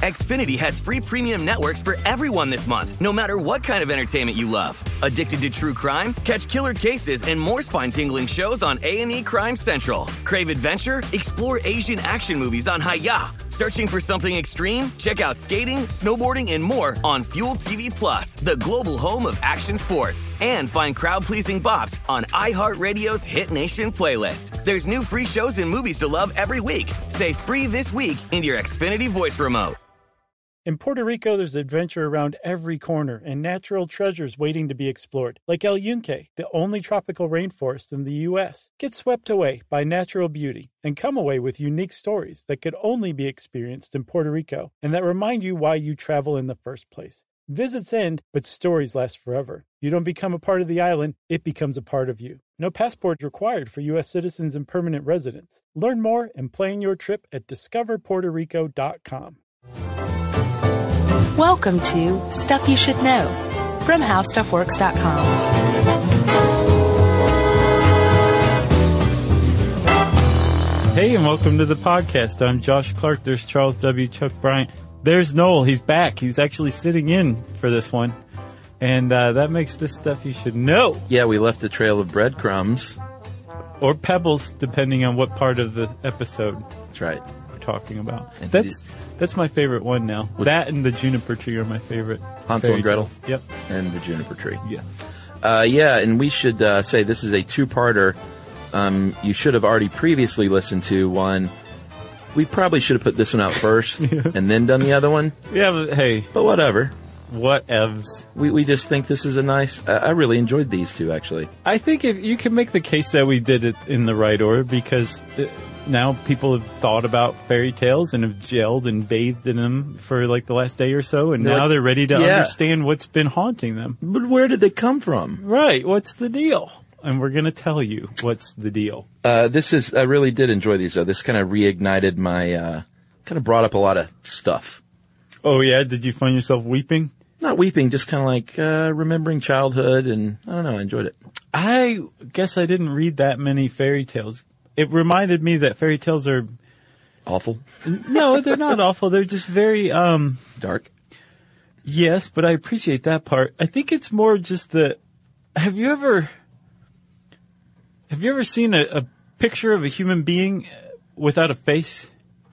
Xfinity has free premium networks for everyone this month, no matter what kind of entertainment you love. Addicted to true crime? Catch killer cases and more spine-tingling shows on A&E Crime Central. Crave adventure? Explore Asian action movies on Hi-YAH. Searching for something extreme? Check out skating, snowboarding, and more on Fuel TV Plus, the global home of action sports. And find crowd-pleasing bops on iHeartRadio's Hit Nation playlist. There's new free shows and movies to love every week. Say free this week in your Xfinity voice remote. In Puerto Rico, there's adventure around every corner and natural treasures waiting to be explored, like El Yunque, the only tropical rainforest in the U.S. Get swept away by natural beauty and come away with unique stories that could only be experienced in Puerto Rico and that remind you why you travel in the first place. Visits end, but stories last forever. You don't become a part of the island, it becomes a part of you. No passport required for U.S. citizens and permanent residents. Learn more and plan your trip at discoverpuertorico.com. Welcome to Stuff You Should Know from HowStuffWorks.com. Hey, and welcome to the podcast. I'm Josh Clark. There's Charles W. Chuck Bryant. There's Noel. He's back. He's actually sitting in for this one. And that makes this Stuff You Should Know. Yeah, we left a trail of breadcrumbs. Or pebbles, depending on what part of the episode. That's right. Talking about. That's my favorite one now. That and the juniper tree are my favorite. Hansel and Gretel. Yep. And the juniper tree. Yes. Yeah, and we should say this is a two-parter. You should have already previously listened to one. We probably should have put this one out first and then done the other one. Yeah, but hey. But whatever. Whatevs. We just think this is a nice... I really enjoyed these two, actually. I think if you can make the case that we did it in the right order because... now people have thought about fairy tales and have gelled and bathed in them for like the last day or so, and now they're ready to understand what's been haunting them. But where did they come from? Right. What's the deal? And we're going to tell you what's the deal. I really did enjoy these, though. This kind of reignited my, kind of brought up a lot of stuff. Oh, yeah? Did you find yourself weeping? Not weeping, just kind of like remembering childhood, and I don't know, I enjoyed it. I guess I didn't read that many fairy tales. It reminded me that fairy tales are... awful? No, they're not awful. They're just very... dark? Yes, but I appreciate that part. I think it's more just the... Have you ever seen a picture of a human being without a face?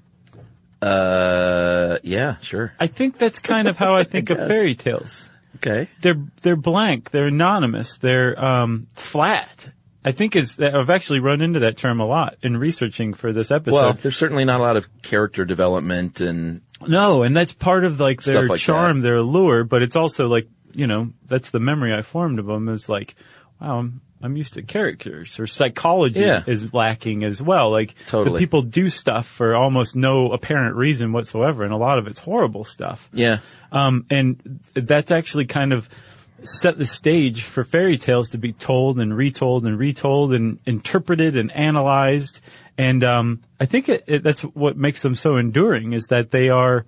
Yeah, sure. I think that's kind of how I think of fairy tales. Okay. They're blank. They're anonymous. They're flat. I think I've actually run into that term a lot in researching for this episode. Well, there's certainly not a lot of character development and... No, and that's part of like their like charm, their allure, but it's also like, that's the memory I formed of them is like, wow, I'm used to characters, or psychology is lacking as well. Like, totally. The people do stuff for almost no apparent reason whatsoever, and a lot of it's horrible stuff. Yeah. And that's actually kind of set the stage for fairy tales to be told and retold and retold and interpreted and analyzed. And I think that's what makes them so enduring is that they're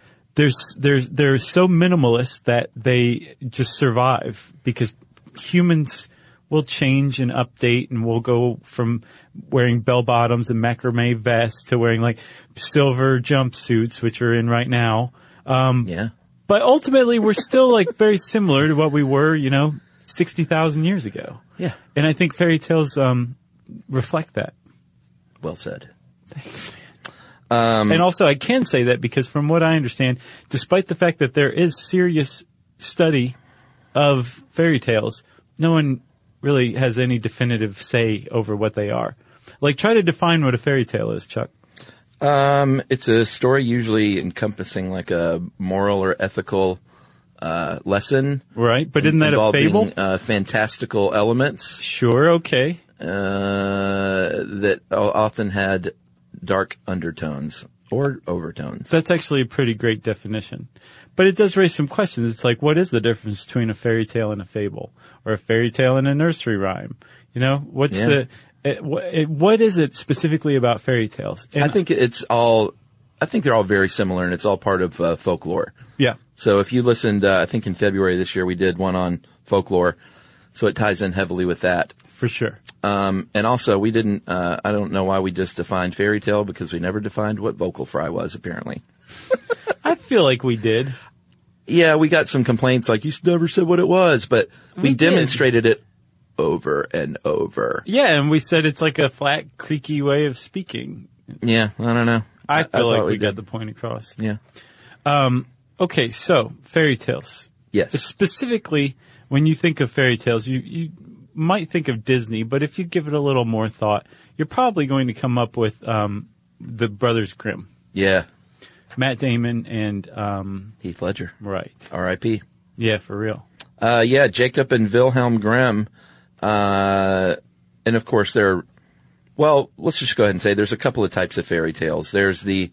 so minimalist that they just survive because humans will change and update, and we'll go from wearing bell bottoms and macrame vests to wearing like silver jumpsuits, which are in right now. Yeah. But ultimately, we're still like very similar to what we were, 60,000 years ago. Yeah. And I think fairy tales reflect that. Well said. Thanks, man. And also, I can say that because from what I understand, despite the fact that there is serious study of fairy tales, no one really has any definitive say over what they are. Like, try to define what a fairy tale is, Chuck. It's a story usually encompassing like a moral or ethical lesson. Right, but isn't that a fable? Fantastical elements. Sure, okay. That often had dark undertones or overtones. That's actually a pretty great definition. But it does raise some questions. It's like, what is the difference between a fairy tale and a fable? Or a fairy tale and a nursery rhyme? What's what is it specifically about fairy tales? And I think they're all very similar, and it's all part of folklore. Yeah. So if you listened, I think in February this year we did one on folklore, so it ties in heavily with that. For sure. And also we didn't, I don't know why we just defined fairy tale, because we never defined what vocal fry was, apparently. I feel like we did. Yeah, we got some complaints like, you never said what it was, but we demonstrated it over and over. Yeah, and we said it's like a flat, creaky way of speaking. Yeah, I don't know. I feel like we did. got the point across. Yeah. Okay, so fairy tales. Yes. Specifically, when you think of fairy tales, you might think of Disney, but if you give it a little more thought, you're probably going to come up with the Brothers Grimm. Yeah. Matt Damon and Heath Ledger. right. R.I.P. Yeah, for real. Yeah, Jacob and Wilhelm Grimm. And of course well, let's just go ahead and say there's a couple of types of fairy tales. There's the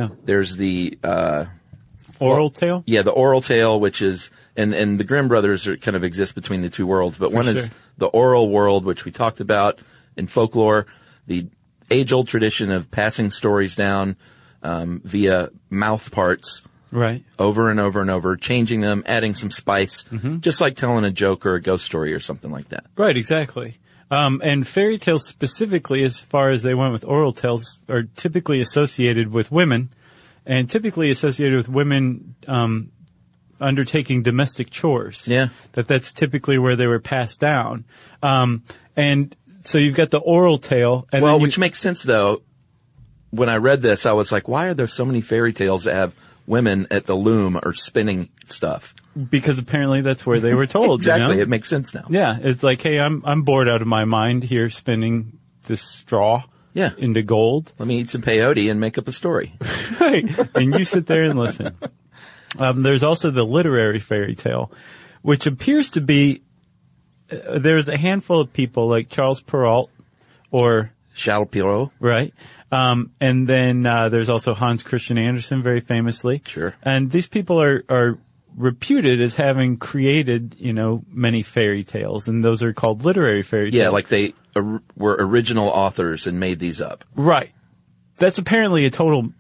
Oral tale? Yeah, the oral tale, which is, and the Grimm brothers kind of exist between the two worlds, but one is the oral world, which we talked about in folklore, the age-old tradition of passing stories down, via mouth parts. Right. Over and over and over, changing them, adding some spice, just like telling a joke or a ghost story or something like that. Right, exactly. And fairy tales specifically, as far as they went with oral tales, are typically associated with women, and typically associated with women undertaking domestic chores. Yeah. That's typically where they were passed down. And so you've got the oral tale. And well, which makes sense, though. When I read this, I was like, why are there so many fairy tales that have women at the loom or spinning stuff? Because apparently that's where they were told. Exactly. You know? It makes sense now. Yeah. It's like, hey, I'm bored out of my mind here spinning this straw into gold. Let me eat some peyote and make up a story. Right. And you sit there and listen. There's also the literary fairy tale, which appears to be, there's a handful of people like Charles Perrault or Charles Perrault. Right. And then there's also Hans Christian Andersen, very famously. Sure. And these people are reputed as having created, many fairy tales, and those are called literary fairy tales. Yeah, like they were original authors and made these up. Right. That's apparently a total,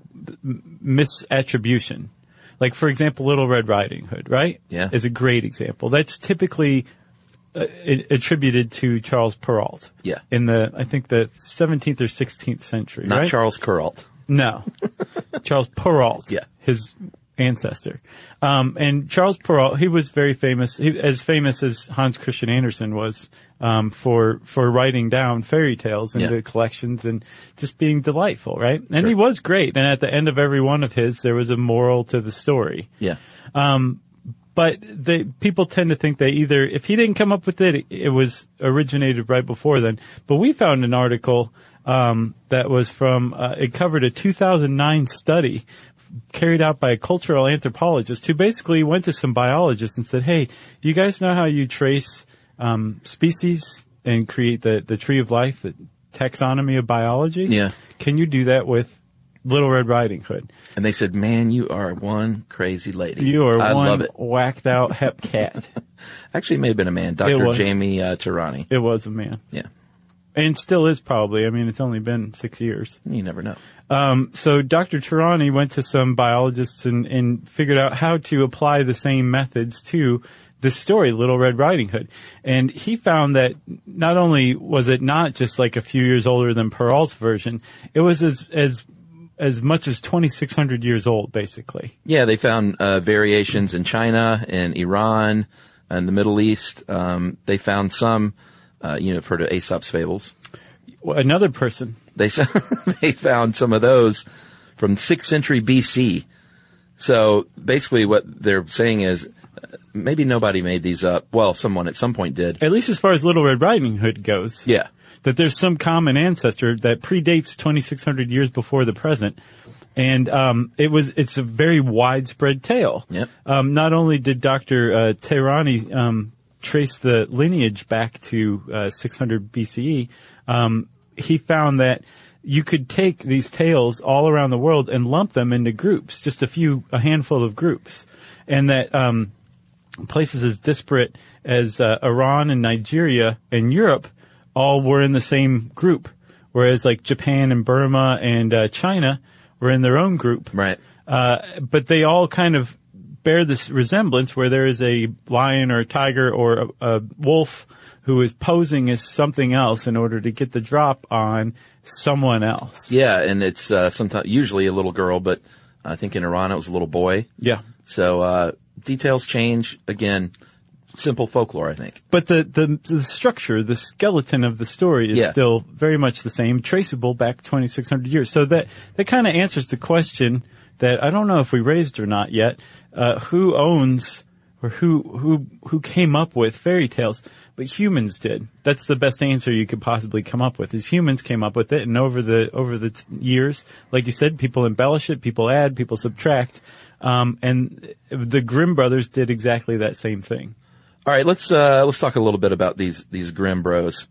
misattribution. Like, for example, Little Red Riding Hood, right? Yeah. Is a great example. That's typically attributed to Charles Perrault. Yeah. In I think the 17th or 16th century, Not right? Charles Kuralt. No. Charles Perrault. Yeah. His ancestor. And Charles Perrault, he was very famous, as famous as Hans Christian Andersen was, for writing down fairy tales into collections and just being delightful, right? And Sure. he was great. And at the end of every one of his, there was a moral to the story. Yeah. But people tend to think if he didn't come up with it, it was originated right before then. But we found an article, that was it covered a 2009 study carried out by a cultural anthropologist who basically went to some biologists and said, hey, you guys know how you trace, species and create the tree of life, the taxonomy of biology? Yeah. Can you do that with Little Red Riding Hood? And they said, man, you are one crazy lady. You are I one love it. whacked out hep cat. Actually, it may have been a man, Dr. Jamie Tirani. It was a man. Yeah. And still is probably. I mean, it's only been 6 years. You never know. So Dr. Tirani went to some biologists and figured out how to apply the same methods to this story, Little Red Riding Hood. And he found that not only was it not just like a few years older than Perrault's version, it was as much as 2,600 years old, basically. Yeah, they found variations in China and Iran and the Middle East. They found some, you've heard of Aesop's fables. Another person. They found some of those from 6th century BC. So basically what they're saying is maybe nobody made these up. Well, someone at some point did. At least as far as Little Red Riding Hood goes. Yeah. That there's some common ancestor that predates 2,600 years before the present. And it's a very widespread tale. Yep. Not only did Dr. Tirani trace the lineage back to 600 BCE, he found that you could take these tales all around the world and lump them into groups, just a handful of groups. And that places as disparate as Iran and Nigeria and Europe all were in the same group, whereas like Japan and Burma and China were in their own group. Right. But they all kind of bear this resemblance where there is a lion or a tiger or a wolf who is posing as something else in order to get the drop on someone else. Yeah, and it's usually a little girl, but I think in Iran it was a little boy. Yeah. So, details change. Again, simple folklore, I think. But the structure, the skeleton of the story is still very much the same, traceable back 2,600 years. So that kind of answers the question that I don't know if we raised or not yet. Who owns or who came up with fairy tales? But humans did. That's the best answer you could possibly come up with, is humans came up with it. And over the years, like you said, people embellish it, people add, people subtract. And the Grimm brothers did exactly that same thing. All right, let's talk a little bit about these Grimm bros.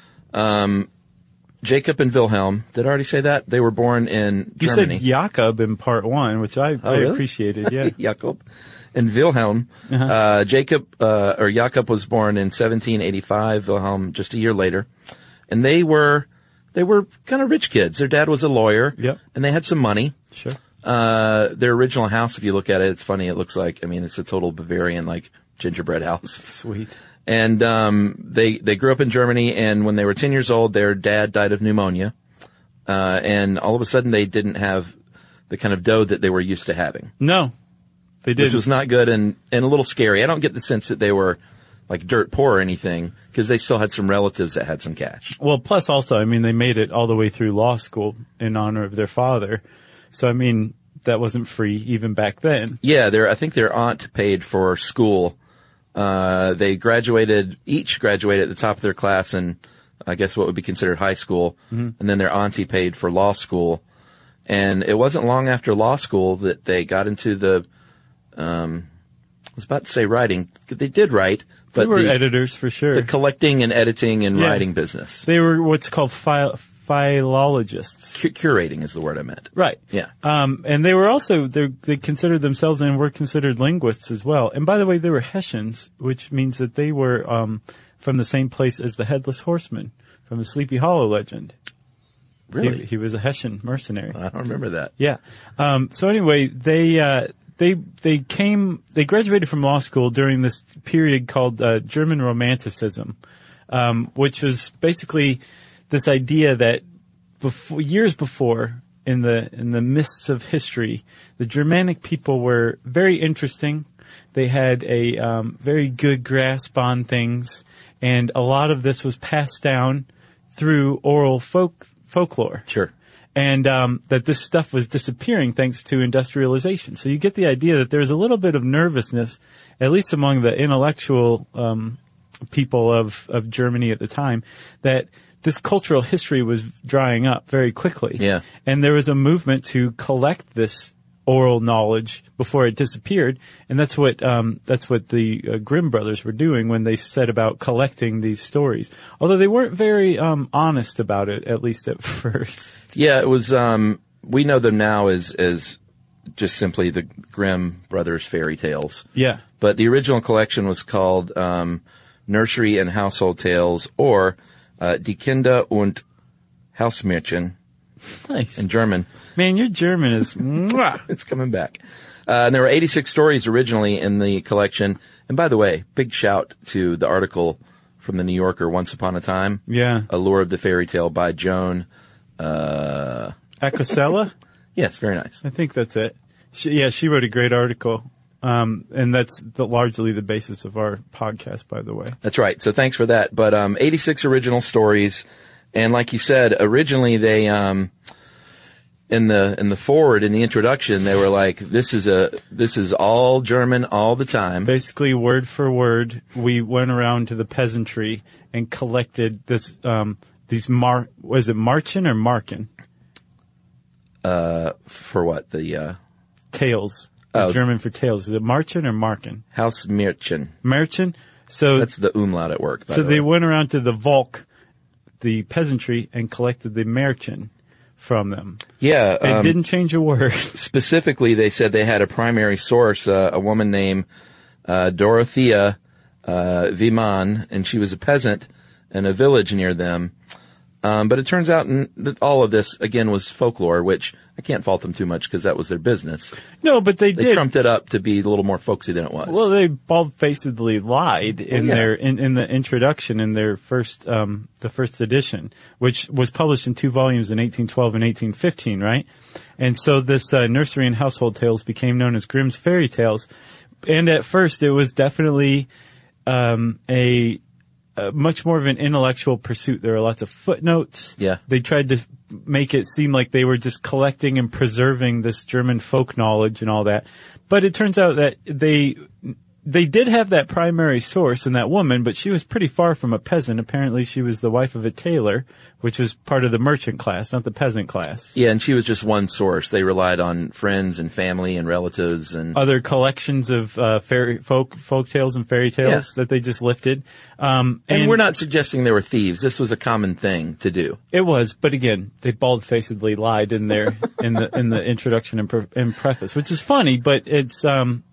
Jacob and Wilhelm. Did I already say that? They were born in Germany. You said Jakob in part 1, which I really? appreciated. Yeah. Jakob and Wilhelm. Jacob was born in 1785. Wilhelm just a year later, and they were kind of rich kids. Their dad was a lawyer. Yep. And they had some money. Sure. Their original house, if you look at it, it's funny. It looks like, it's a total Bavarian, like, gingerbread house. Sweet. And, they grew up in Germany, and when they were 10 years old, their dad died of pneumonia. And all of a sudden they didn't have the kind of dough that they were used to having. No, they didn't. Which was not good and a little scary. I don't get the sense that they were like dirt poor or anything, because they still had some relatives that had some cash. Well, plus also, they made it all the way through law school in honor of their father. So, that wasn't free even back then. Yeah, I think their aunt paid for school. They each graduated at the top of their class in, I guess, what would be considered high school. Mm-hmm. And then their auntie paid for law school. And it wasn't long after law school that they got into I was about to say writing. They did write, but they were editors for sure. The collecting and editing and writing business. They were what's called philologists. Curating is the word I meant. Right. Yeah. And they were also, they considered themselves and were considered linguists as well. And by the way, they were Hessians, which means that they were, from the same place as the Headless Horseman from the Sleepy Hollow legend. Really? He was a Hessian mercenary. I don't remember that. Yeah. So anyway, they graduated from law school during this period called, German Romanticism, which was basically this idea that years before, in the mists of history, the Germanic people were very interesting. They had a very good grasp on things, and a lot of this was passed down through oral folklore. Sure. And that this stuff was disappearing thanks to industrialization. So you get the idea that there's a little bit of nervousness, at least among the intellectual people of Germany at the time, that this cultural history was drying up very quickly. Yeah. And there was a movement to collect this oral knowledge before it disappeared. And that's what the Grimm brothers were doing when they set about collecting these stories. Although they weren't very honest about it, at least at first. Yeah, it was, we know them now as just simply the Grimm brothers fairy tales. Yeah. But the original collection was called Nursery and Household Tales, or Die Kinder und Hausmärchen. Nice. In German. Man, your German is mwah. It's coming back. And there were 86 stories originally in the collection. And by the way, big shout to the article from the New Yorker, Once Upon a Time. Yeah. Allure of the Fairy Tale by Joan Acosella? Yes, very nice. I think that's it. She wrote a great article. And that's largely the basis of our podcast, by the way. That's right. So thanks for that. But 86 original stories. And like you said, originally they in the forward, in the introduction, they were like, this is all German all the time. Basically, word for word, we went around to the peasantry and collected this was it Marchen or Marken? For what? The tales. German for tales. Is it Marchen or Marken? Hausmärchen. Märchen? So that's the umlaut at work. So they went around to the Volk, the peasantry, and collected the Märchen from them. Yeah. They didn't change a word. Specifically, they said they had a primary source, a woman named Dorothea Wiemann, and she was a peasant in a village near them. But it turns out that all of this, again, was folklore, which I can't fault them too much because that was their business. No, but they did. They trumped it up to be a little more folksy than it was. Well, they bald-facedly lied in in the introduction in their first, the first edition, which was published in 2 volumes in 1812 and 1815, right? And so this, nursery and household tales became known as Grimm's fairy tales. And at first it was definitely, much more of an intellectual pursuit. There were lots of footnotes. Yeah. They tried to make it seem like they were just collecting and preserving this German folk knowledge and all that. But it turns out that they did have that primary source in that woman, but she was pretty far from a peasant. Apparently she was the wife of a tailor, which was part of the merchant class, not the peasant class. Yeah, and she was just one source. They relied on friends and family and relatives and other collections of folk tales and fairy tales that they just lifted. And we're not suggesting they were thieves. This was a common thing to do. It was, but again, they bald-facedly lied in there in the introduction and preface, which is funny, but it's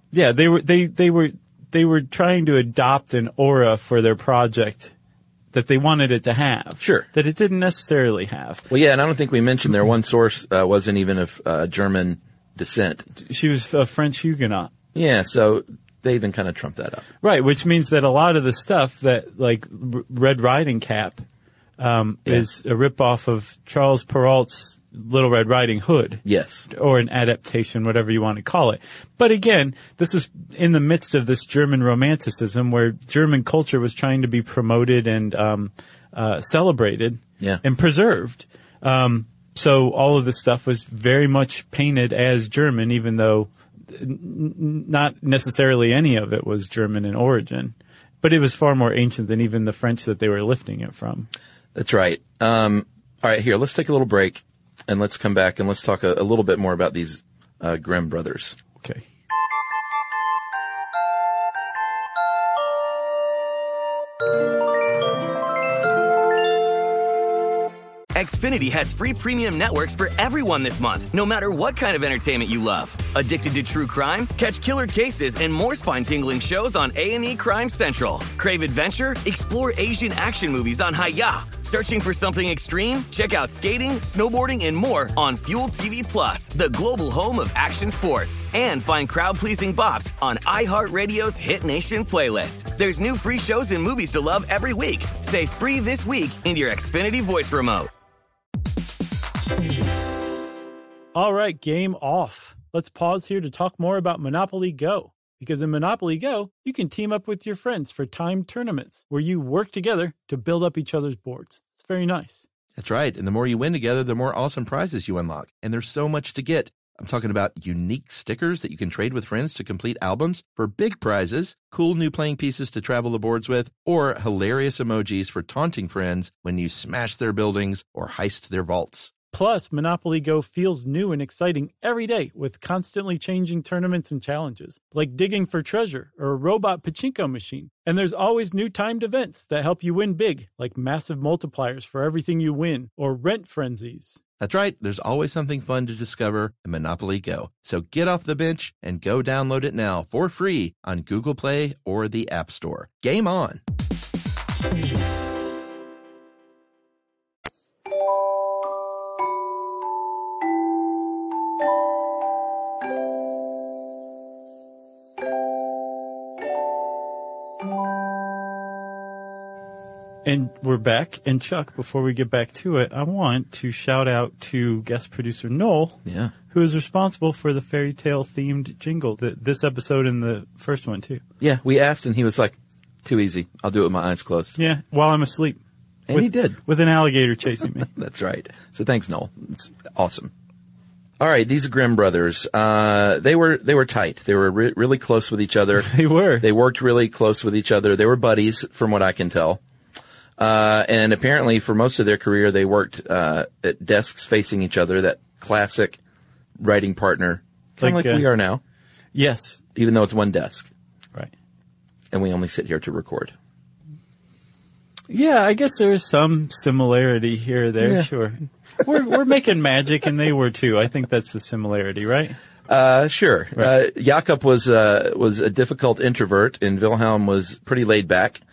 they were trying to adopt an aura for their project that they wanted it to have. Sure. That it didn't necessarily have. Well, yeah, and I don't think we mentioned their one source wasn't even of German descent. She was a French Huguenot. Yeah, so they even kind of trumped that up. Right, which means that a lot of the stuff that, like Red Riding Cap, is a ripoff of Charles Perrault's Little Red Riding Hood. Yes. Or an adaptation, whatever you want to call it. But again, this is in the midst of this German romanticism where German culture was trying to be promoted and celebrated and preserved. So all of this stuff was very much painted as German, even though not necessarily any of it was German in origin. But it was far more ancient than even the French that they were lifting it from. That's right. All right, here, let's take a little break. And let's come back and let's talk a little bit more about these Grimm brothers. Okay. Xfinity has free premium networks for everyone this month, no matter what kind of entertainment you love. Addicted to true crime? Catch killer cases and more spine-tingling shows on A&E Crime Central. Crave adventure? Explore Asian action movies on Hi-Ya. Searching for something extreme? Check out skating, snowboarding, and more on Fuel TV Plus, the global home of action sports. And find crowd-pleasing bops on iHeartRadio's Hit Nation playlist. There's new free shows and movies to love every week. Say free this week in your Xfinity voice remote. All right, game off. Let's pause here to talk more about Monopoly Go. Because in Monopoly Go, you can team up with your friends for timed tournaments where you work together to build up each other's boards. It's very nice. That's right. And the more you win together, the more awesome prizes you unlock. And there's so much to get. I'm talking about unique stickers that you can trade with friends to complete albums for big prizes, cool new playing pieces to travel the boards with, or hilarious emojis for taunting friends when you smash their buildings or heist their vaults. Plus, Monopoly Go feels new and exciting every day with constantly changing tournaments and challenges, like digging for treasure or a robot pachinko machine. And there's always new timed events that help you win big, like massive multipliers for everything you win or rent frenzies. That's right. There's always something fun to discover in Monopoly Go. So get off the bench and go download it now for free on Google Play or the App Store. Game on! And we're back. And Chuck, before we get back to it, I want to shout out to guest producer Noel, who is responsible for the fairy tale themed jingle, this episode and the first one too. Yeah, we asked and he was like, too easy. I'll do it with my eyes closed. Yeah, while I'm asleep. And he did. With an alligator chasing me. That's right. So thanks, Noel. It's awesome. All right, these Grimm brothers. They were tight. They were really close with each other. They were. They worked really close with each other. They were buddies, from what I can tell. And apparently for most of their career, they worked, at desks facing each other, that classic writing partner, kind of like we are now. Yes. Even though it's one desk. Right. And we only sit here to record. Yeah, I guess there is some similarity here or there, sure. We're making magic and they were too. I think that's the similarity, right? Sure. Jakob was a difficult introvert and Wilhelm was pretty laid back.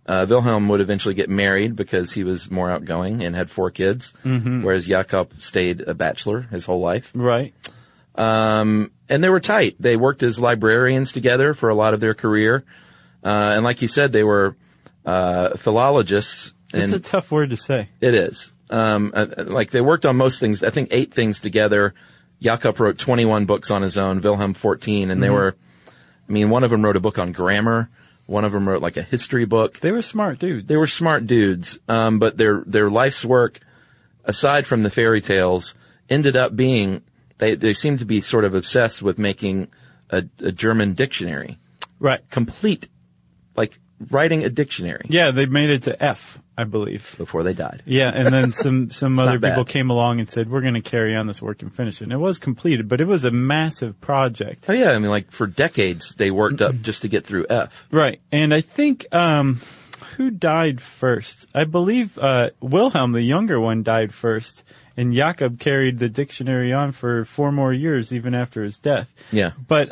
Wilhelm would eventually get married because he was more outgoing and had 4 kids, whereas Jakob stayed a bachelor his whole life. Right. And they were tight. They worked as librarians together for a lot of their career. And like you said, they were philologists. It's a tough word to say. It is. Like they worked on most things, I think 8 things together. Jakob wrote 21 books on his own, Wilhelm 14, and they were, one of them wrote a book on grammar. One of them wrote like a history book. They were smart dudes. They were smart dudes. But their life's work, aside from the fairy tales, ended up being, they seemed to be sort of obsessed with making a German dictionary. Right. Complete, like writing a dictionary. Yeah, they made it to F, I believe. Before they died. Yeah, and then some other people bad. came along and said, we're going to carry on this work and finish it. And it was completed, but it was a massive project. Oh yeah, like for decades they worked up just to get through F. Right. And I think, who died first? I believe, Wilhelm, the younger one, died first. And Jakob carried the dictionary on for 4 more years, even after his death. Yeah. But,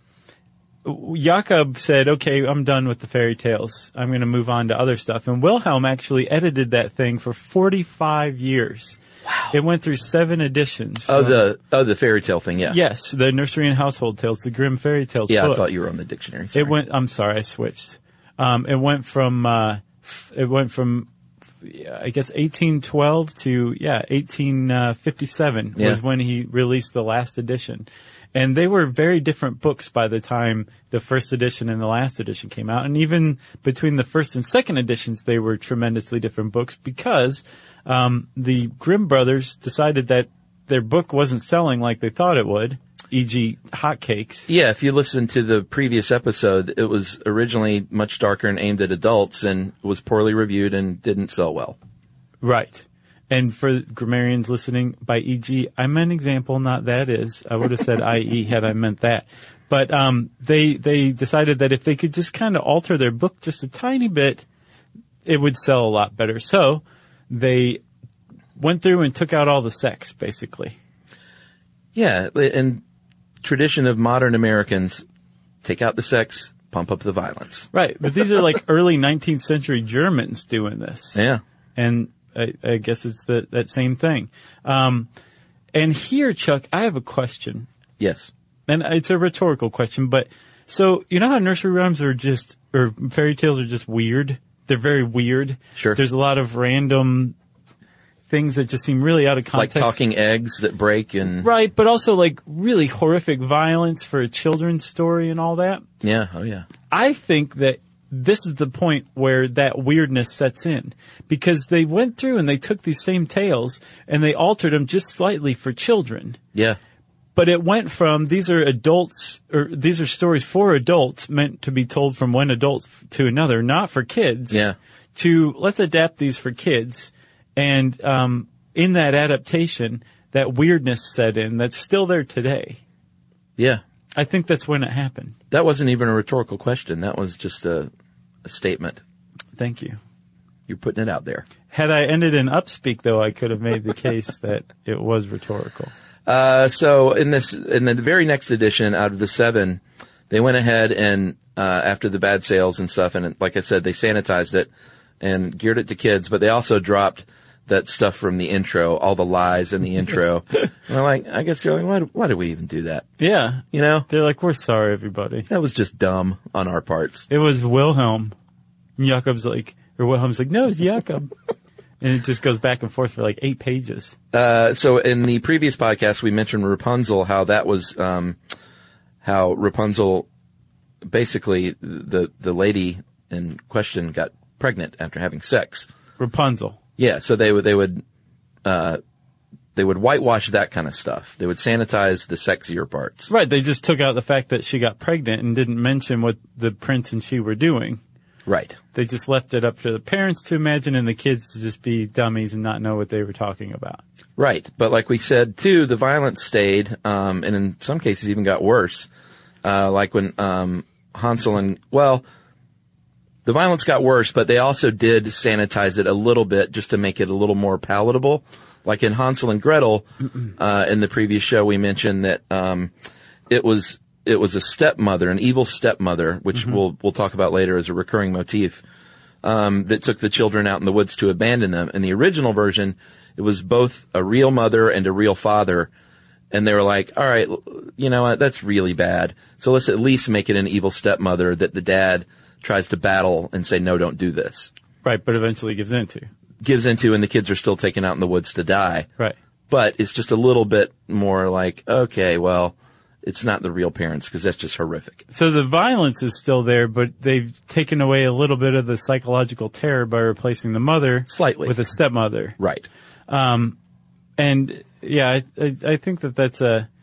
Jakob said, okay, I'm done with the fairy tales. I'm going to move on to other stuff. And Wilhelm actually edited that thing for 45 years. Wow. It went through 7 editions. The fairy tale thing, yeah. Yes, the Nursery and Household Tales, the Grimm Fairy Tales Yeah, book. I thought you were on the dictionary. Sorry. I'm sorry, I switched. It went from I guess 1812 to 1857 was when he released the last edition. And they were very different books by the time the first edition and the last edition came out. And even between the first and second editions, they were tremendously different books because the Grimm brothers decided that their book wasn't selling like they thought it would, e.g. hotcakes. Yeah, if you listen to the previous episode, it was originally much darker and aimed at adults and was poorly reviewed and didn't sell well. Right. And for grammarians listening, by e.g., I meant example, not that is. I would have said i.e. had I meant that. But they decided that if they could just kind of alter their book just a tiny bit, it would sell a lot better. So they went through and took out all the sex, basically. Yeah, and tradition of modern Americans, take out the sex, pump up the violence. Right, but these are like early 19th century Germans doing this. Yeah. And I guess it's that same thing. And here, Chuck, I have a question. Yes. And it's a rhetorical question, but so you know how nursery rhymes or fairy tales are just weird? They're very weird. Sure. There's a lot of random things that just seem really out of context. Like talking eggs that break and... Right, but also like really horrific violence for a children's story and all that. Yeah, oh yeah. I think that this is the point where that weirdness sets in because they went through and they took these same tales and they altered them just slightly for children. Yeah. But it went from these are adults or these are stories for adults meant to be told from one adult to another, not for kids. Yeah. To let's adapt these for kids. And in that adaptation, that weirdness set in that's still there today. Yeah. I think that's when it happened. That wasn't even a rhetorical question. That was just a statement. Thank you. You're putting it out there. Had I ended in upspeak, though, I could have made the case that it was rhetorical. So in the very next edition out of the 7, they went ahead and, after the bad sales and stuff, and like I said, they sanitized it and geared it to kids, but they also dropped that stuff from the intro, all the lies in the intro. And they're like, I guess you're like, why did we even do that? Yeah. You know? They're like, we're sorry, everybody. That was just dumb on our parts. It was Wilhelm. Wilhelm's like, no, it's Jakob. And it just goes back and forth for like 8 pages. So in the previous podcast, we mentioned Rapunzel, how that was, how Rapunzel, basically the lady in question got pregnant after having sex. Rapunzel. Yeah, so they would whitewash that kind of stuff. They would sanitize the sexier parts. Right, they just took out the fact that she got pregnant and didn't mention what the prince and she were doing. Right. They just left it up to the parents to imagine and the kids to just be dummies and not know what they were talking about. Right, but like we said too, the violence stayed, and in some cases even got worse. Like when Hansel and, the violence got worse, but they also did sanitize it a little bit just to make it a little more palatable. Like in Hansel and Gretel, in the previous show, we mentioned that it was a stepmother, an evil stepmother, which we'll talk about later as a recurring motif. that took the children out in the woods to abandon them. In the original version, it was both a real mother and a real father. And they were like, all right, you know what? That's really bad. So let's at least make it an evil stepmother that the dad tries to battle and say, no, don't do this. Right, but eventually gives into. And the kids are still taken out in the woods to die. Right. But it's just a little bit more like, okay, well, it's not the real parents because that's just horrific. So the violence is still there, but they've taken away a little bit of the psychological terror by replacing the mother slightly with a stepmother. Right. And yeah, I think that's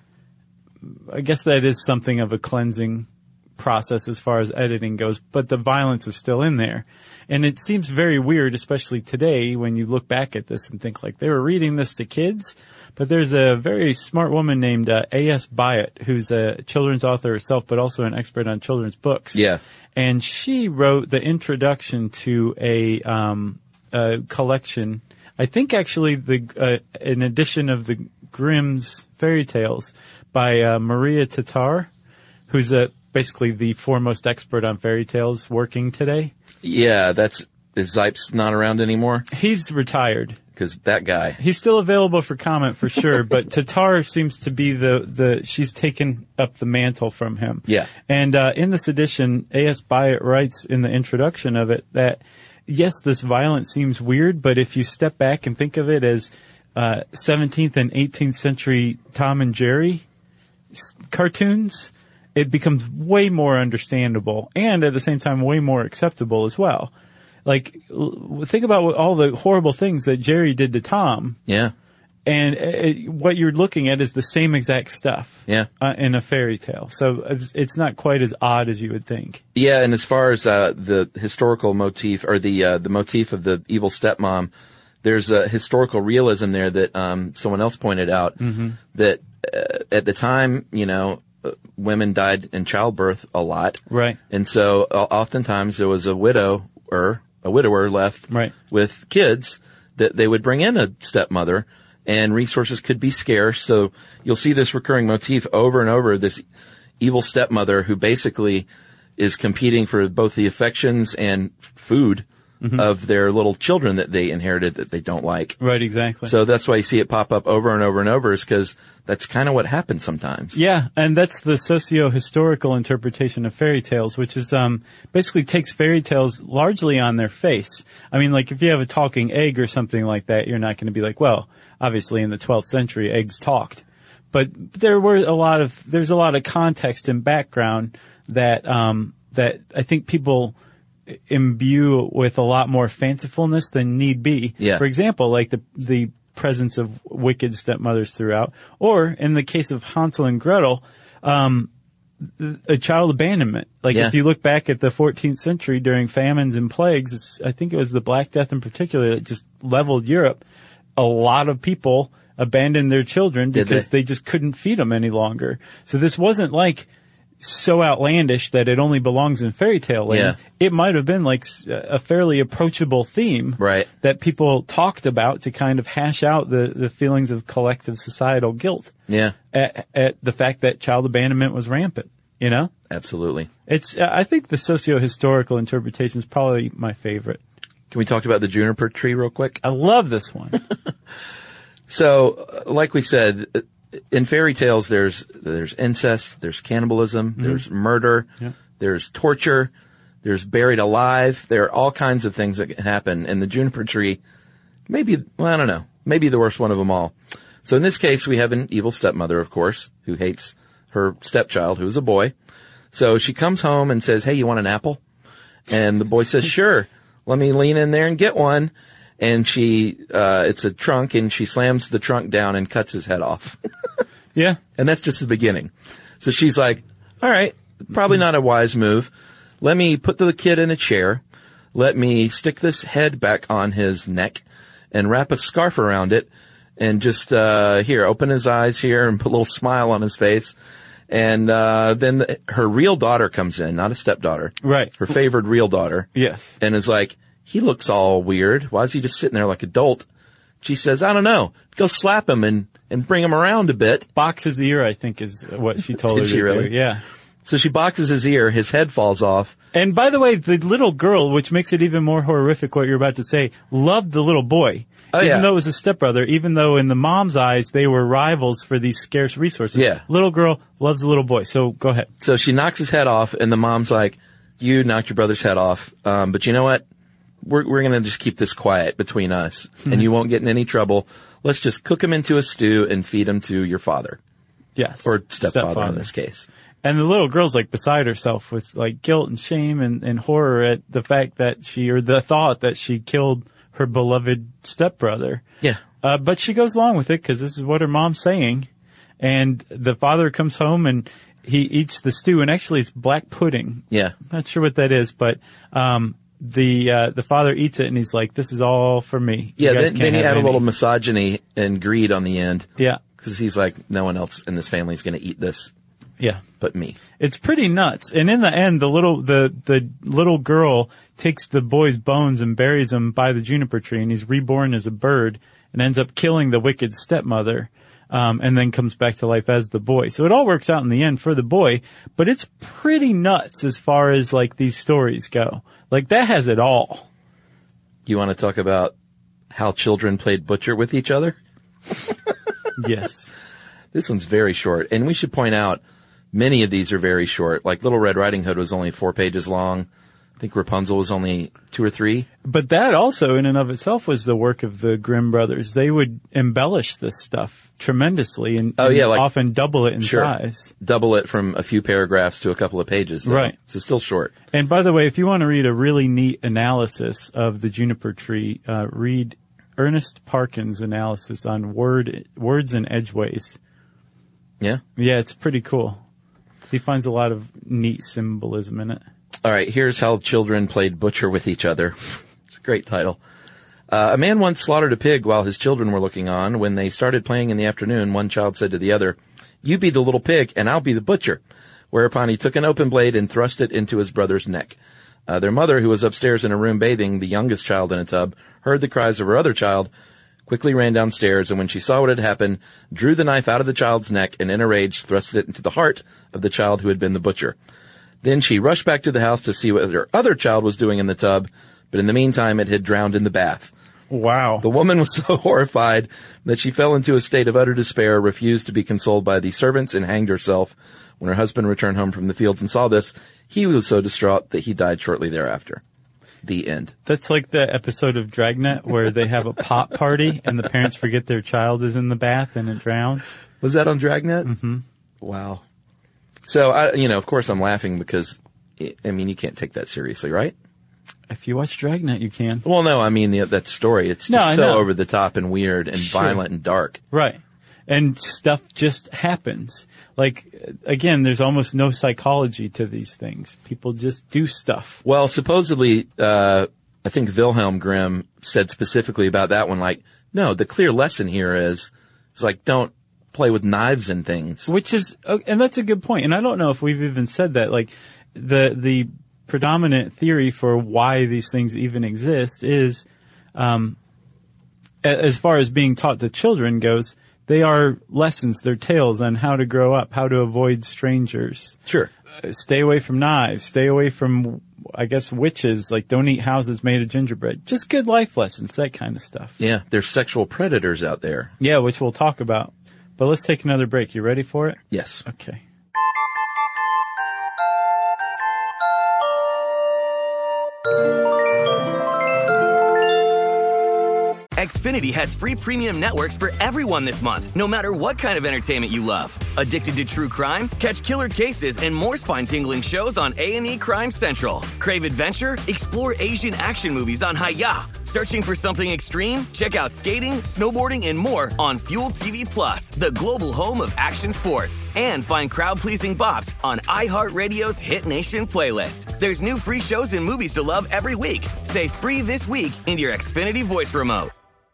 I guess that is something of a cleansing process as far as editing goes, but the violence is still in there. And it seems very weird, especially today, when you look back at this and think like they were reading this to kids. But there's a very smart woman named A.S. Byatt, who's a children's author herself, but also an expert on children's books. Yeah. And she wrote the introduction to a collection, I think actually an edition of the Grimm's fairy tales by Maria Tatar, who's basically the foremost expert on fairy tales working today. Yeah, is Zipes not around anymore? He's retired. Because that guy. He's still available for comment for sure, but Tatar seems to be she's taken up the mantle from him. Yeah. And in this edition, A.S. Byatt writes in the introduction of it that, yes, this violence seems weird, but if you step back and think of it as 17th and 18th century Tom and Jerry cartoons, it becomes way more understandable and at the same time way more acceptable as well. Like, think about all the horrible things that Jerry did to Tom. Yeah. And what you're looking at is the same exact stuff. Yeah. In a fairy tale. So it's not quite as odd as you would think. Yeah, and as far as the historical motif or the motif of the evil stepmom, there's a historical realism there that someone else pointed out that at the time, women died in childbirth a lot. Right. And so oftentimes there was a widower left with kids that they would bring in a stepmother, and resources could be scarce. So you'll see this recurring motif over and over, this evil stepmother who basically is competing for both the affections and food of their little children that they inherited that they don't like. Right, exactly. So that's why you see it pop up over and over and over, is because that's kind of what happens sometimes. Yeah, and that's the socio-historical interpretation of fairy tales, which is basically takes fairy tales largely on their face. I mean, like if you have a talking egg or something like that, you're not going to be like, well, obviously in the 12th century eggs talked. But there's a lot of context and background that that I think people imbue with a lot more fancifulness than need be. Yeah. For example, like the presence of wicked stepmothers throughout, or in the case of Hansel and Gretel, a child abandonment. Like if you look back at the 14th century during famines and plagues, I think it was the Black Death in particular that just leveled Europe. A lot of people abandoned their children because they just couldn't feed them any longer. So this wasn't like so outlandish that it only belongs in fairy tale land. It might have been like a fairly approachable theme that people talked about to kind of hash out the feelings of collective societal guilt. Yeah. At the fact that child abandonment was rampant, Absolutely. I think the socio-historical interpretation is probably my favorite. Can we talk about the juniper tree real quick? I love this one. So, like we said, in fairy tales, there's incest, there's cannibalism, there's murder, there's torture, there's buried alive. There are all kinds of things that can happen. And the juniper tree, I don't know, maybe the worst one of them all. So in this case, we have an evil stepmother, of course, who hates her stepchild, who's a boy. So she comes home and says, hey, you want an apple? And the boy says, sure. Let me lean in there and get one. And it's a trunk, and she slams the trunk down and cuts his head off. Yeah. And that's just the beginning. So she's like, all right, probably not a wise move. Let me put the kid in a chair. Let me stick this head back on his neck and wrap a scarf around it and just, open his eyes here and put a little smile on his face. And then her real daughter comes in, not a stepdaughter. Right. Her favored real daughter. Yes. And is like, he looks all weird. Why is he just sitting there like a dolt? She says, I don't know. Go slap him and bring him around a bit. Box his ear, I think, is what she told her Did she to really? do. Yeah. So she boxes his ear, his head falls off. And by the way, the little girl, which makes it even more horrific what you're about to say, loved the little boy. Oh, even yeah. though it was a stepbrother, even though in the mom's eyes they were rivals for these scarce resources. Yeah. Little girl loves the little boy. So go ahead. So she knocks his head off, and the mom's like, you knocked your brother's head off, but you know what? We're going to just keep this quiet between us, and you won't get in any trouble. Let's just cook him into a stew and feed him to your father. Yes. Or stepfather in this case. And the little girl's like beside herself with like guilt and shame and horror at the fact that the thought that she killed her beloved stepbrother. Yeah. But she goes along with it because this is what her mom's saying. And the father comes home and he eats the stew, and actually it's black pudding. Yeah. I'm not sure what that is, but the father eats it and he's like, "This is all for me." Yeah, then he had a little misogyny and greed on the end. Yeah. Because he's like, no one else in this family is going to eat this Yeah. but me. It's pretty nuts. And in the end, the little girl takes the boy's bones and buries them by the juniper tree, and he's reborn as a bird and ends up killing the wicked stepmother, and then comes back to life as the boy. So it all works out in the end for the boy, but it's pretty nuts as far as like these stories go. Like that has it all. You want to talk about how children played butcher with each other? Yes. This one's very short, and we should point out many of these are very short. Like Little Red Riding Hood was only 4 pages long. I think Rapunzel was only 2 or 3. But that also in and of itself was the work of the Grimm brothers. They would embellish this stuff tremendously and like, often double it in sure, size. Double it from a few paragraphs to a couple of pages. Though. Right. So still short. And by the way, if you want to read a really neat analysis of the juniper tree, read Ernest Parkin's analysis on words and edgeways. Yeah? Yeah, it's pretty cool. He finds a lot of neat symbolism in it. All right, here's how children played butcher with each other. It's a great title. A man once slaughtered a pig while his children were looking on. When they started playing in the afternoon, one child said to the other, "You be the little pig, and I'll be the butcher." Whereupon he took an open blade and thrust it into his brother's neck. Their mother, who was upstairs in a room bathing the youngest child in a tub, heard the cries of her other child, quickly ran downstairs, and when she saw what had happened, drew the knife out of the child's neck and in a rage thrust it into the heart of the child who had been the butcher. Then she rushed back to the house to see what her other child was doing in the tub, but in the meantime it had drowned in the bath. Wow. The woman was so horrified that she fell into a state of utter despair, refused to be consoled by the servants, and hanged herself. When her husband returned home from the fields and saw this, he was so distraught that he died shortly thereafter. The end. That's like the episode of Dragnet where they have a pop party and the parents forget their child is in the bath and it drowns. Was that on Dragnet? Mm-hmm. Wow. So, of course I'm laughing because, I mean, you can't take that seriously, right? If you watch Dragnet, you can. Well, no, I mean, that story, it's just so over the top and weird and violent and dark. Right. And stuff just happens. Like, again, there's almost no psychology to these things. People just do stuff. Well, supposedly, I think Wilhelm Grimm said specifically about that one, like, no, the clear lesson here is like, don't play with knives and things. Which is, and that's a good point. And I don't know if we've even said that. Like, the predominant theory for why these things even exist is, as far as being taught to children goes, they are lessons, they're tales on how to grow up, how to avoid strangers. Sure. Stay away from knives, stay away from, I guess, witches, like don't eat houses made of gingerbread. Just good life lessons, that kind of stuff. Yeah, there's sexual predators out there. Yeah, which we'll talk about. But let's take another break. You ready for it? Yes. Okay. Xfinity has free premium networks for everyone this month, no matter what kind of entertainment you love. Addicted to true crime? Catch killer cases and more spine-tingling shows on A&E Crime Central. Crave adventure? Explore Asian action movies on Hi-Ya. Searching for something extreme? Check out skating, snowboarding, and more on Fuel TV Plus, the global home of action sports. And find crowd-pleasing bops on iHeartRadio's Hit Nation playlist. There's new free shows and movies to love every week. Say free this week in your Xfinity voice remote.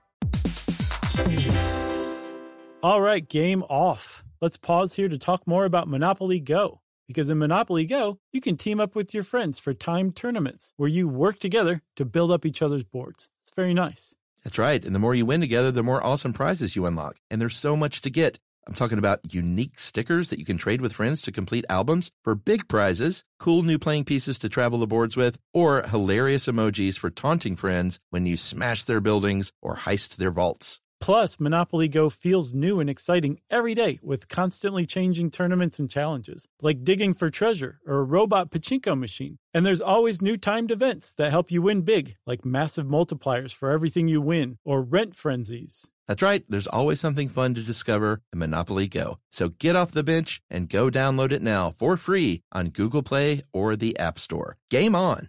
All right, game off. Let's pause here to talk more about Monopoly Go. Because in Monopoly Go, you can team up with your friends for timed tournaments where you work together to build up each other's boards. It's very nice. That's right. And the more you win together, the more awesome prizes you unlock. And there's so much to get. I'm talking about unique stickers that you can trade with friends to complete albums for big prizes, cool new playing pieces to travel the boards with, or hilarious emojis for taunting friends when you smash their buildings or heist their vaults. Plus, Monopoly Go feels new and exciting every day with constantly changing tournaments and challenges, like digging for treasure or a robot pachinko machine. And there's always new timed events that help you win big, like massive multipliers for everything you win or rent frenzies. That's right. There's always something fun to discover in Monopoly Go. So get off the bench and go download it now for free on Google Play or the App Store. Game on!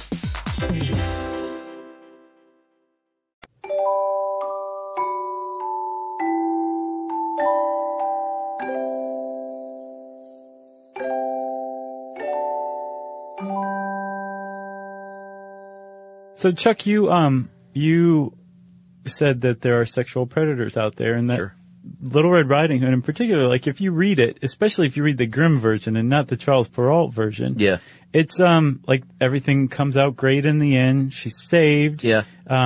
So Chuck, you said that there are sexual predators out there, and that Sure. Little Red Riding Hood in particular, like if you read it, especially if you read the Grimm version and not the Charles Perrault version, Yeah. it's like everything comes out great in the end. She's saved. Yeah.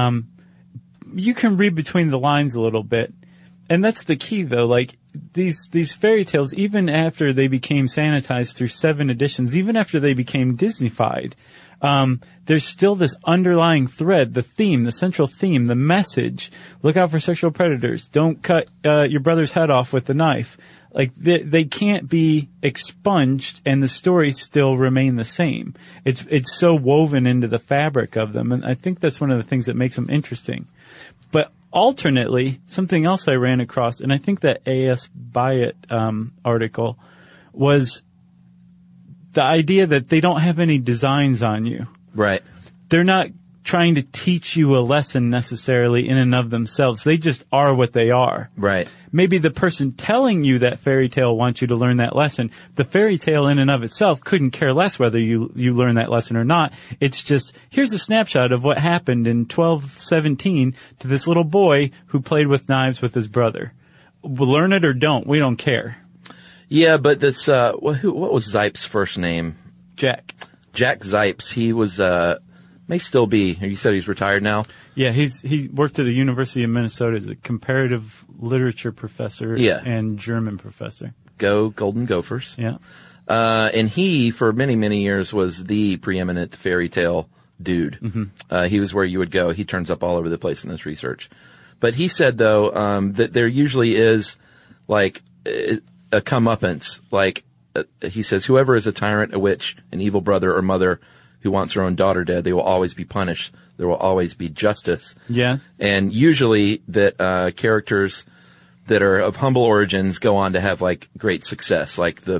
You can read between the lines a little bit. And that's the key though, like these fairy tales, even after they became sanitized through 7 editions, even after they became Disneyfied, there's still this underlying thread, the theme, the central theme, the message. Look out for sexual predators. Don't cut your brother's head off with a knife. Like they can't be expunged, and the stories still remain the same. It's so woven into the fabric of them, and I think that's one of the things that makes them interesting. But alternately, something else I ran across, and I think that A.S. Byatt article was the idea that they don't have any designs on you. Right. They're not trying to teach you a lesson necessarily in and of themselves. They just are what they are. Right. Maybe the person telling you that fairy tale wants you to learn that lesson. The fairy tale in and of itself couldn't care less whether you learn that lesson or not. It's just, here's a snapshot of what happened in 1217 to this little boy who played with knives with his brother. Learn it or don't. We don't care. Yeah, but this, what was Zipes' first name? Jack. Jack Zipes. He was, may still be, you said he's retired now? Yeah, he worked at the University of Minnesota as a comparative literature professor and German professor. Go Golden Gophers. Yeah. And he, for many, many years, was the preeminent fairy tale dude. Mm-hmm. He was where you would go. He turns up all over the place in this research. But he said, though, that there usually is, like, a comeuppance. Like, he says, whoever is a tyrant, a witch, an evil brother or mother who wants her own daughter dead, they will always be punished. There will always be justice. Yeah. And usually that, characters that are of humble origins go on to have, like, great success. Like the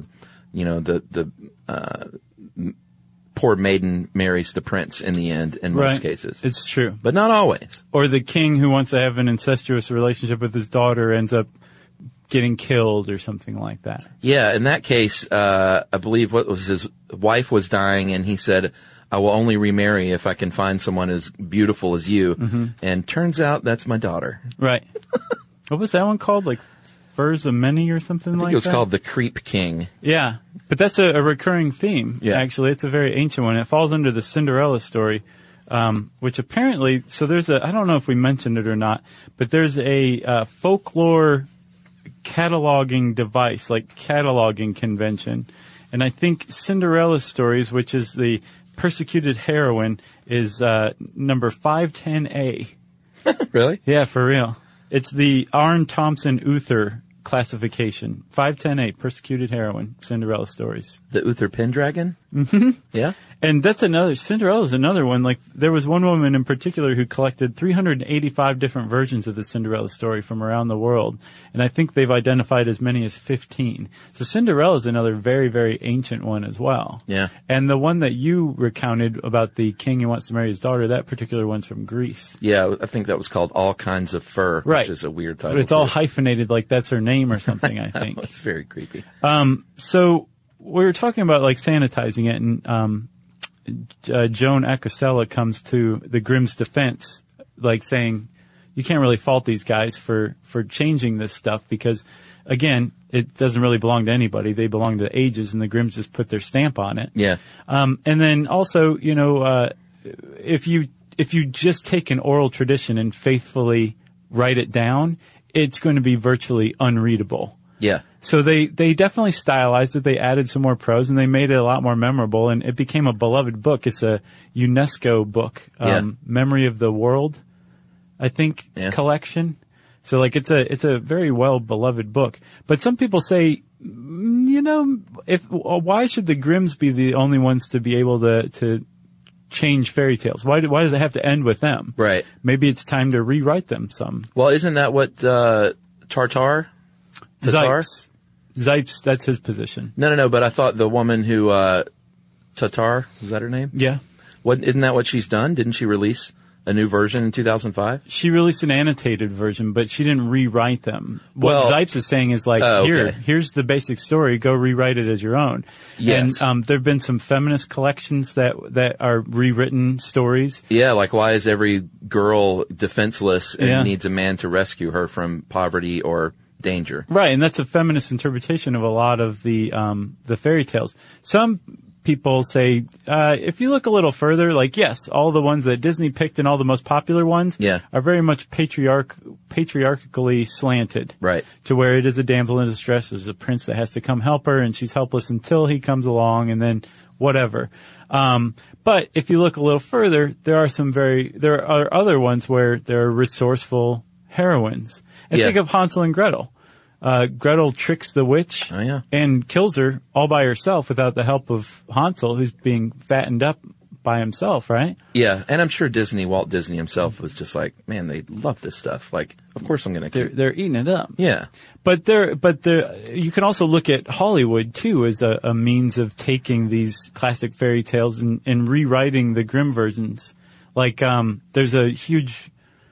poor maiden marries the prince in the end in most cases. It's true. But not always. Or the king who wants to have an incestuous relationship with his daughter ends up getting killed or something like that. Yeah, in that case, I believe his wife was dying and he said, I will only remarry if I can find someone as beautiful as you. Mm-hmm. And turns out that's my daughter. Right. What was that one called? Like Furs of Many or something like that? I think it was called The Creep King. Yeah. But that's a recurring theme. Yeah. Actually, it's a very ancient one. It falls under the Cinderella story, which apparently, so there's I don't know if we mentioned it or not, but there's a folklore cataloging device, like cataloging convention. And I think Cinderella's stories, which is the persecuted heroine, is number 510A. Really? Yeah, for real. It's the Arne Thompson Uther classification. 510A, persecuted heroine, Cinderella stories. The Uther Pendragon? Mm-hmm. Yeah. And that's Cinderella's another one. Like, there was one woman in particular who collected 385 different versions of the Cinderella story from around the world. And I think they've identified as many as 15. So Cinderella's another very, very ancient one as well. Yeah. And the one that you recounted about the king who wants to marry his daughter, that particular one's from Greece. Yeah, I think that was called All Kinds of Fur, which is a weird title. But it's all hyphenated like that's her name or something, I think. It's very creepy. So we were talking about like sanitizing it, and Joan Acosella comes to the Grimm's defense, like saying, you can't really fault these guys for changing this stuff because, again, it doesn't really belong to anybody. They belong to the ages, and the Grimms just put their stamp on it. Yeah. And then also, if you just take an oral tradition and faithfully write it down, it's going to be virtually unreadable. Yeah. So they definitely stylized it. They added some more prose and they made it a lot more memorable, and it became a beloved book. It's a UNESCO book, Memory of the World, I think, collection. So like it's a very well beloved book. But some people say, why should the Grimms be the only ones to be able to change fairy tales? Why does it have to end with them? Right. Maybe it's time to rewrite them some. Well, isn't that what Tatar? Zipes, that's his position. No, but I thought the woman who Tatar, was that her name? Yeah. Isn't that what she's done? Didn't she release a new version in 2005? She released an annotated version, but she didn't rewrite them. What Zipes is saying is like, here's the basic story, go rewrite it as your own. Yes. And there have been some feminist collections that are rewritten stories. Yeah, like why is every girl defenseless and needs a man to rescue her from poverty or danger? Right, and that's a feminist interpretation of a lot of the fairy tales. Some people say, if you look a little further, like, yes, all the ones that Disney picked and all the most popular ones are very much patriarchally slanted. Right. To where it is a damsel in distress. There's a prince that has to come help her, and she's helpless until he comes along, and then whatever. But if you look a little further, there are other ones where there are resourceful heroines. And think of Hansel and Gretel. Gretel tricks the witch and kills her all by herself without the help of Hansel, who's being fattened up by himself, right? Yeah, and I'm sure Walt Disney himself was just like, man, they love this stuff. Like, of course I'm going to keep. They're eating it up. Yeah. But you can also look at Hollywood too as a means of taking these classic fairy tales and rewriting the Grimm versions. Like, there's a huge,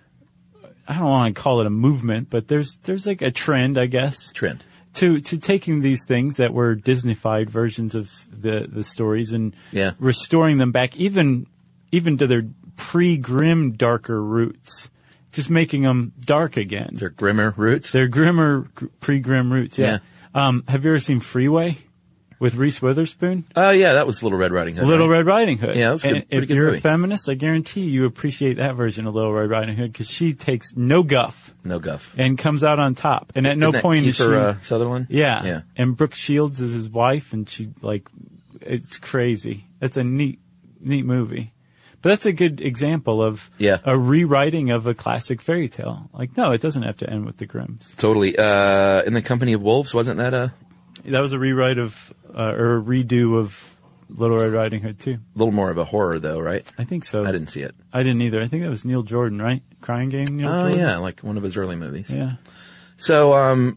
I don't want to call it a movement, but there's like a trend, I guess. To taking these things that were Disneyfied versions of the stories and restoring them back even to their pre-Grimm darker roots. Just making them dark again. Their grimmer roots? Their grimmer pre-Grimm roots, yeah. Have you ever seen Freeway with Reese Witherspoon? Oh, yeah, that was Little Red Riding Hood. Red Riding Hood. Yeah, that was good. If you're a feminist, I guarantee you appreciate that version of Little Red Riding Hood because she takes no guff. No guff. And comes out on top. And at no point is she... Sutherland? Yeah. And Brooke Shields is his wife, and she, it's crazy. It's a neat movie. But that's a good example of a rewriting of a classic fairy tale. Like, no, it doesn't have to end with the Grimms. Totally. In the Company of Wolves, wasn't that That was a rewrite of, or a redo of Little Red Riding Hood, too. A little more of a horror, though, right? I think so. I didn't see it. I didn't either. I think that was Neil Jordan, right? Crying Game, Neil Jordan? Oh, yeah, like one of his early movies. Yeah. So,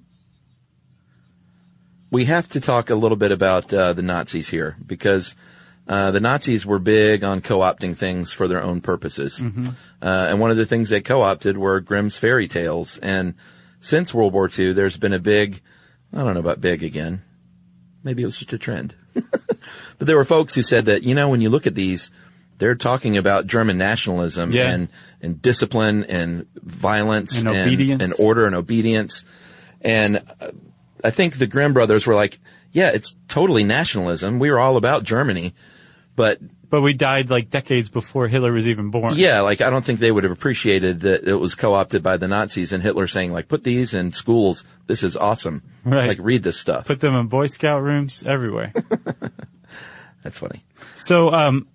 we have to talk a little bit about the Nazis here, because the Nazis were big on co-opting things for their own purposes. Mm-hmm. And one of the things they co-opted were Grimm's fairy tales. And since World War II, there's been a big, I don't know about big again. Maybe it was just a trend. But there were folks who said that, when you look at these, they're talking about German nationalism and discipline and violence and obedience and order and obedience. And I think the Grimm brothers were like, yeah, it's totally nationalism. We were all about Germany. But we died like decades before Hitler was even born. Yeah, I don't think they would have appreciated that it was co-opted by the Nazis and Hitler saying put these in schools. This is awesome. Right. Read this stuff. Put them in Boy Scout rooms everywhere. That's funny. So,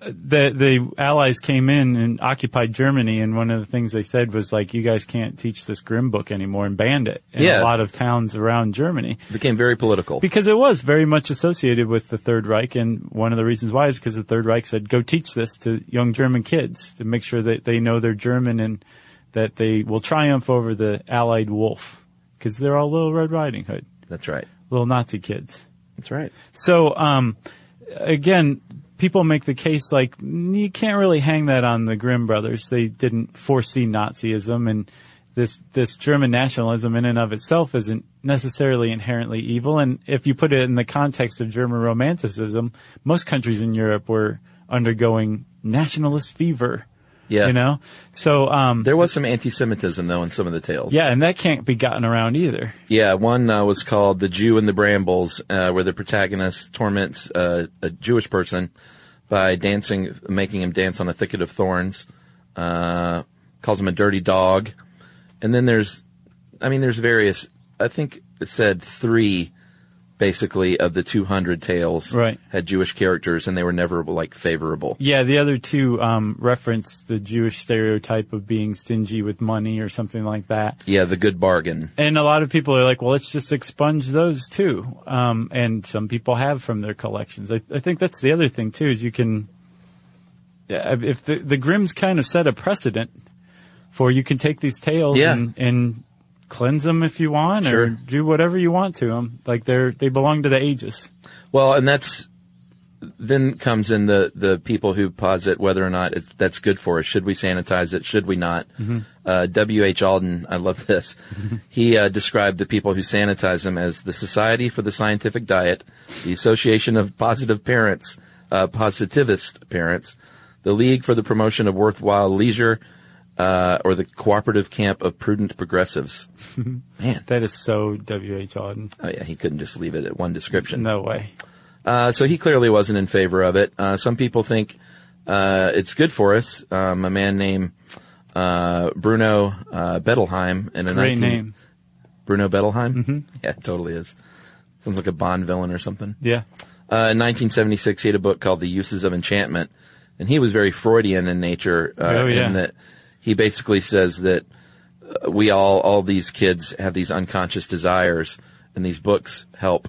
the Allies came in and occupied Germany, and one of the things they said was you guys can't teach this Grimm book anymore, and banned it in a lot of towns around Germany. It became very political. Because it was very much associated with the Third Reich, and one of the reasons why is because the Third Reich said, go teach this to young German kids to make sure that they know they're German and that they will triumph over the Allied wolf. Because they're all Little Red Riding Hood. That's right. Little Nazi kids. That's right. So, again, people make the case you can't really hang that on the Grimm brothers. They didn't foresee Nazism, and this German nationalism in and of itself isn't necessarily inherently evil. And if you put it in the context of German Romanticism, most countries in Europe were undergoing nationalist fever. Yeah. So, there was some anti-Semitism though in some of the tales. Yeah, and that can't be gotten around either. Yeah, one was called The Jew and the Brambles, where the protagonist torments a Jewish person by making him dance on a thicket of thorns, calls him a dirty dog. And then there's various, I think said 3, basically, of the 200 tales Right. had Jewish characters, and they were never, like, favorable. Yeah, the other 2 reference the Jewish stereotype of being stingy with money or something like that. Yeah, the good bargain. And a lot of people are like, well, let's just expunge those too. And some people have from their collections. I think that's the other thing too, is you can, if the Grimms kind of set a precedent for you can take these tales and cleanse them if you want, Sure. or do whatever you want to them. Like they belong to the ages. Well, and then comes in the people who posit whether or not that's good for us. Should we sanitize it? Should we not? Mm-hmm. W.H. Auden, I love this. He described the people who sanitize them as the Society for the Scientific Diet, the Association of Positivist Parents, the League for the Promotion of Worthwhile Leisure, or the Cooperative Camp of Prudent Progressives. Man. That is so W.H. Auden. Oh yeah, he couldn't just leave it at one description. No way. So he clearly wasn't in favor of it. Some people think it's good for us. A man named Bruno Bettelheim in a Great name. Bruno Bettelheim? Mm-hmm. Yeah, it totally is. Sounds like a Bond villain or something. Yeah. In 1976, he had a book called The Uses of Enchantment, and he was very Freudian in nature. In that he basically says that we all these kids have these unconscious desires, and these books help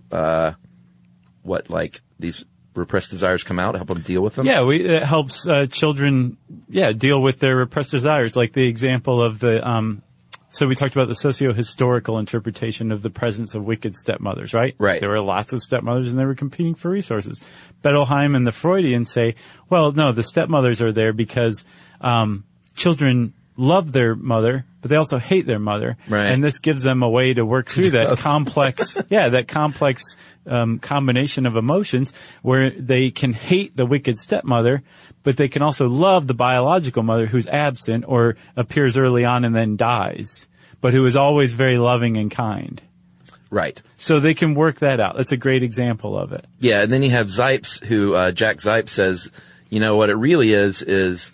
these repressed desires come out, help them deal with them? Yeah, it helps children, deal with their repressed desires. Like the example of so we talked about the socio-historical interpretation of the presence of wicked stepmothers, right? Right. There were lots of stepmothers and they were competing for resources. Bettelheim and the Freudians say, well, no, the stepmothers are there because children love their mother, but they also hate their mother. Right. And this gives them a way to work through that complex, combination of emotions where they can hate the wicked stepmother, but they can also love the biological mother who's absent or appears early on and then dies, but who is always very loving and kind. Right. So they can work that out. That's a great example of it. Yeah, and then you have Zipes, who Jack Zipes says, what it really is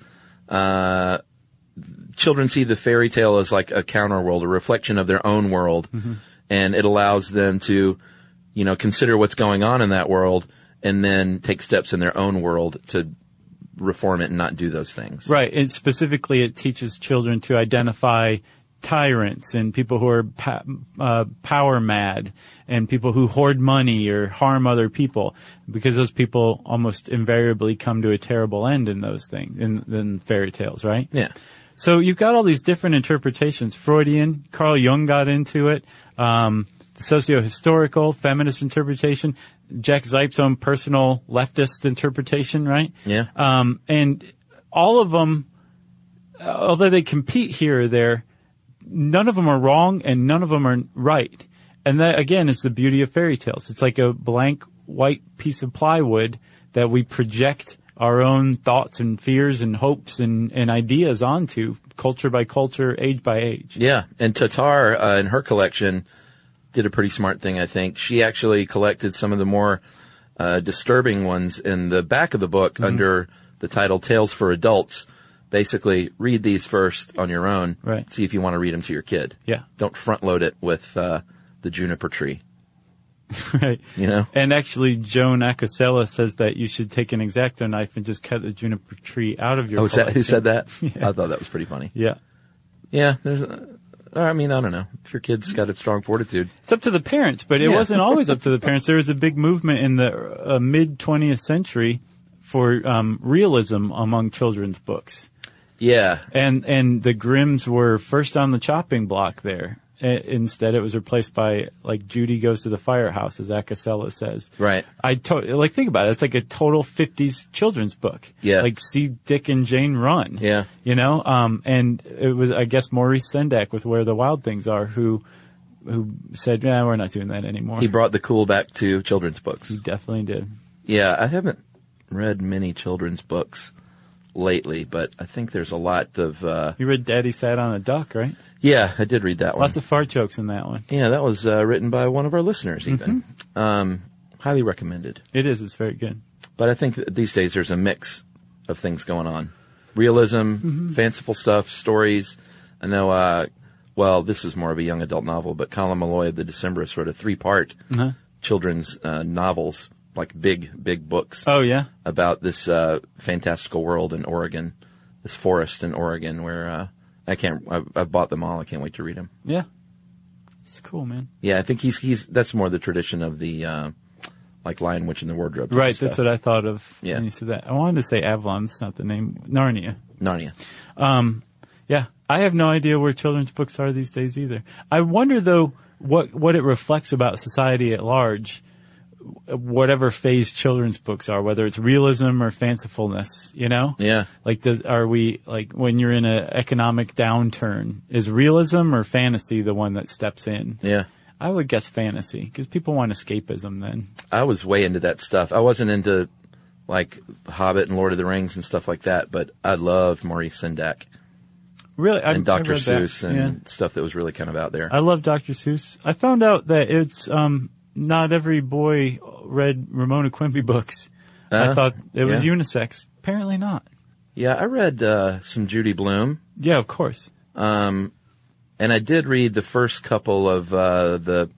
children see the fairy tale as like a counter world, a reflection of their own world, and it allows them to, consider what's going on in that world and then take steps in their own world to reform it and not do those things. Right. And specifically, it teaches children to identify tyrants and people who are power mad and people who hoard money or harm other people, because those people almost invariably come to a terrible end in those things, in fairy tales, right? Yeah. So you've got all these different interpretations. Freudian, Carl Jung got into it, the socio-historical, feminist interpretation, Jack Zipes' own personal leftist interpretation, right? Yeah. And all of them, although they compete here or there, none of them are wrong and none of them are right. And that, again, is the beauty of fairy tales. It's like a blank white piece of plywood that we project our own thoughts and fears and hopes and ideas onto, culture by culture, age by age. Yeah. And Tatar, in her collection, did a pretty smart thing, I think. She actually collected some of the more disturbing ones in the back of the book under the title Tales for Adults. Basically, read these first on your own. Right. See if you want to read them to your kid. Yeah. Don't front load it with the juniper tree. Right. You know? And actually, Joan Acosella says that you should take an X-Acto knife and just cut the juniper tree out of your collection. Who said that? Yeah. I thought that was pretty funny. Yeah. Yeah. I don't know. If your kid's got a strong fortitude. It's up to the parents, but it wasn't always up to the parents. There was a big movement in the mid-20th century for realism among children's books. Yeah. And the Grimms were first on the chopping block there. Instead, it was replaced by, like, Judy Goes to the Firehouse, as Acosella says. Right. Think about it. It's like a total 50s children's book. Yeah. Like, see Dick and Jane run. Yeah. You know? And it was, I guess, Maurice Sendak with Where the Wild Things Are, who said, yeah, we're not doing that anymore. He brought the cool back to children's books. He definitely did. Yeah, I haven't read many children's books lately, but I think there's a lot of... You read Daddy Sat on a Duck, right? Yeah, I did read that one. Lots of fart jokes in that one. Yeah, that was written by one of our listeners, even. Highly recommended. It is. It's very good. But I think that these days there's a mix of things going on. Realism, fanciful stuff, stories. I know well, this is more of a young adult novel, but Colin Malloy of the Decemberists wrote a 3-part children's novels, like big books. Oh, yeah? About this fantastical world in Oregon, this forest in Oregon where I've bought them all. I can't wait to read them. Yeah. It's cool, man. Yeah, I think that's more the tradition of the like Lion, Witch, and the Wardrobe. Right, that's what I thought of when you said that. I wanted to say Avalon. That's not the name. Narnia. Yeah, I have no idea where children's books are these days either. I wonder, though, what it reflects about society at large, whatever phase children's books are, whether it's realism or fancifulness, you know? Yeah. Like, when you're in an economic downturn, is realism or fantasy the one that steps in? Yeah. I would guess fantasy, because people want escapism then. I was way into that stuff. I wasn't into, like, Hobbit and Lord of the Rings and stuff like that, but I loved Maurice Sendak. Really? And Dr. Seuss and stuff that was really kind of out there. I love Dr. Seuss. I found out that it's not every boy read Ramona Quimby books. I thought it was unisex. Apparently not. Yeah, I read some Judy Blume. Yeah, of course. And I did read the first couple of the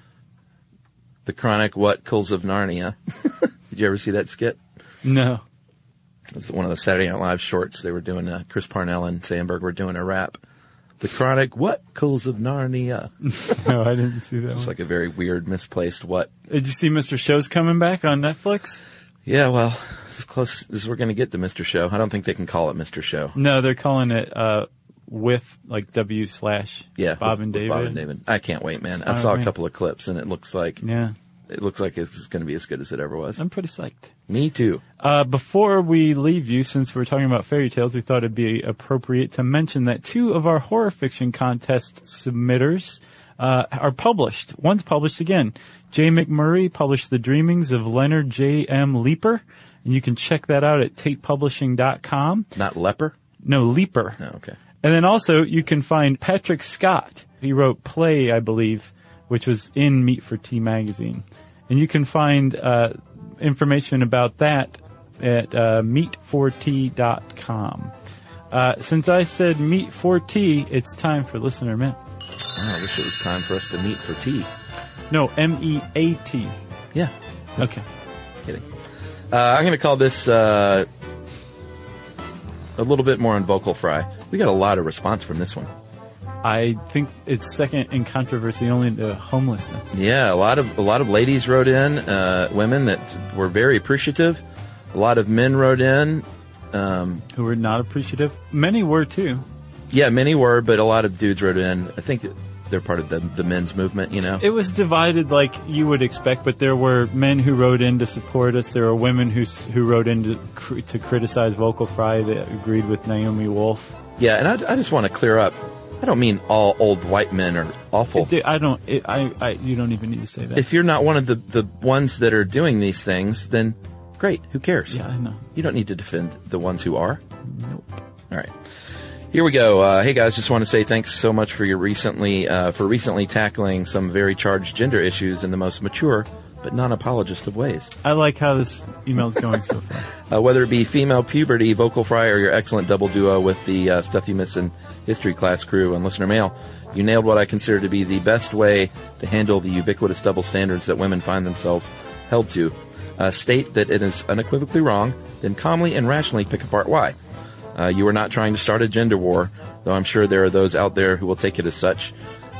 Chronic What Culls of Narnia. Did you ever see that skit? No. It was one of the Saturday Night Live shorts. They were doing, Chris Parnell and Sandberg were doing a rap. The Chronic What Culls of Narnia. No, I didn't see that. It's like a very weird, misplaced what. Did you see Mr. Show's coming back on Netflix? Yeah, well, this is close as we're going to get to Mr. Show. I don't think they can call it Mr. Show. No, they're calling it with like Bob and David. Bob and David. I can't wait, man. I saw a couple of clips and it looks like it's going to be as good as it ever was. I'm pretty psyched. Me too. Before we leave you, since we're talking about fairy tales, we thought it'd be appropriate to mention that 2 of our horror fiction contest submitters are published. One's published again. Jay McMurray published The Dreamings of Leonard J. M. Leeper, and you can check that out at tatepublishing.com. Not Leper? No, Leeper. Oh, okay. And then also you can find Patrick Scott. He wrote Play, I believe, which was in Meat for Tea magazine. And you can find information about that at meat4tea.com. Since I said Meat for Tea, it's time for Listener Mint. Oh, I wish it was time for us to meet for tea. No, M-E-A-T. Yeah. Okay. Kidding. I'm going to call this a little bit more on Vocal Fry. We got a lot of response from this one. I think it's second in controversy only to homelessness. Yeah, a lot of ladies wrote in, women that were very appreciative. A lot of men wrote in. Who were not appreciative. Many were too. Yeah, many were, but a lot of dudes wrote in. I think they're part of the men's movement, you know? It was divided like you would expect, but there were men who wrote in to support us. There were women who wrote in to criticize Vocal Fry that agreed with Naomi Wolf. Yeah, and I just want to clear up. I don't mean all old white men are awful. You don't even need to say that. If you're not one of the ones that are doing these things, then great. Who cares? Yeah, I know. You don't need to defend the ones who are. Nope. All right. Here we go. Hey guys, just want to say thanks so much for your recently tackling some very charged gender issues in the most mature but non-apologist of ways. I like how this email's going so far. Whether it be female puberty, Vocal Fry, or your excellent double duo with the Stuff You Miss in History class crew and listener mail, you nailed what I consider to be the best way to handle the ubiquitous double standards that women find themselves held to. State that it is unequivocally wrong, then calmly and rationally pick apart why. You are not trying to start a gender war, though I'm sure there are those out there who will take it as such.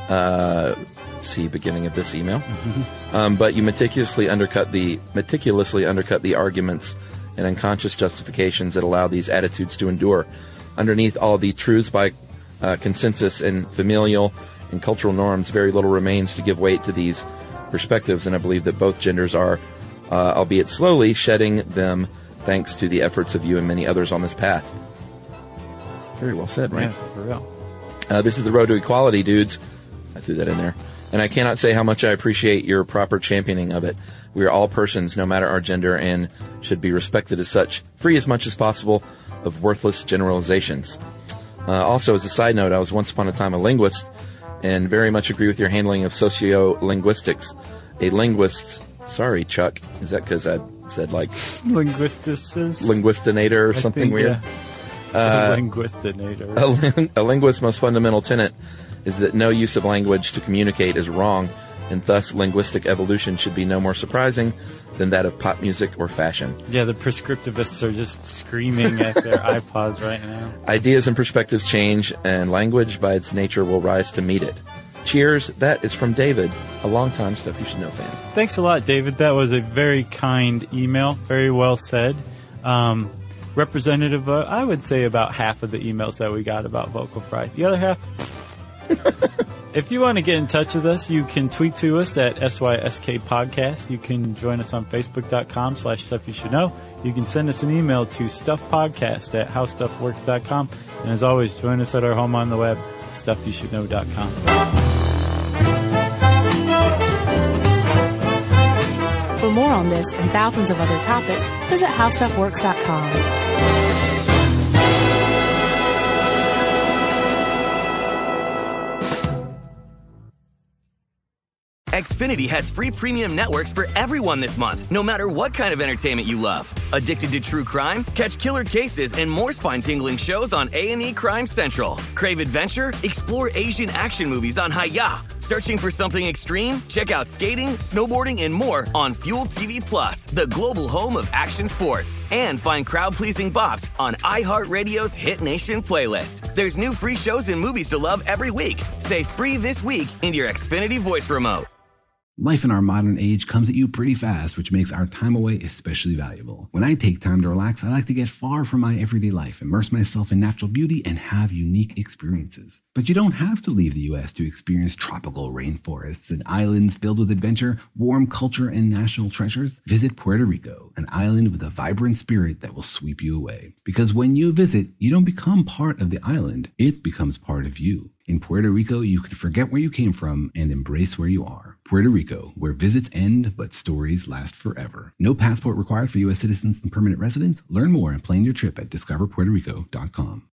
See beginning of this email. But you meticulously undercut the arguments and unconscious justifications that allow these attitudes to endure. Underneath all the truths by consensus and familial and cultural norms, very little remains to give weight to these perspectives, and I believe that both genders are, albeit slowly, shedding them thanks to the efforts of you and many others on this path. Very well said, right? Yeah, for real. This is the road to equality, dudes. I threw that in there. And I cannot say how much I appreciate your proper championing of it. We are all persons, no matter our gender, and should be respected as such, free as much as possible of worthless generalizations. Also, as a side note, I was once upon a time a linguist, and very much agree with your handling of sociolinguistics. A linguist, sorry, Chuck, is that because I said like... Linguisticist? Linguistinator or something weird? Yeah. Linguistinator. A linguist's most fundamental tenet is that no use of language to communicate is wrong, and thus linguistic evolution should be no more surprising than that of pop music or fashion. Yeah, the prescriptivists are just screaming at their iPods right now. Ideas and perspectives change, and language by its nature will rise to meet it. Cheers. That is from David, a longtime Stuff You Should Know fan. Thanks a lot, David. That was a very kind email. Very well said. Representative of, I would say, about half of the emails that we got about Vocal Fry. The other half... If you want to get in touch with us, you can tweet to us at SYSK Podcast. You can join us on Facebook.com/Stuff You Should Know. You can send us an email to stuffpodcast@howstuffworks.com. And as always, join us at our home on the web, StuffYouShouldKnow.com. For more on this and thousands of other topics, visit howstuffworks.com. Xfinity has free premium networks for everyone this month, no matter what kind of entertainment you love. Addicted to true crime? Catch killer cases and more spine-tingling shows on A&E Crime Central. Crave adventure? Explore Asian action movies on Hi-Ya. Searching for something extreme? Check out skating, snowboarding, and more on Fuel TV Plus, the global home of action sports. And find crowd-pleasing bops on iHeartRadio's Hit Nation playlist. There's new free shows and movies to love every week. Say free this week in your Xfinity voice remote. Life in our modern age comes at you pretty fast, which makes our time away especially valuable. When I take time to relax, I like to get far from my everyday life, immerse myself in natural beauty, and have unique experiences. But you don't have to leave the U.S. to experience tropical rainforests and islands filled with adventure, warm culture, and national treasures. Visit Puerto Rico, an island with a vibrant spirit that will sweep you away. Because when you visit, you don't become part of the island, it becomes part of you. In Puerto Rico, you can forget where you came from and embrace where you are. Puerto Rico, where visits end, but stories last forever. No passport required for U.S. citizens and permanent residents. Learn more and plan your trip at discoverpuertorico.com.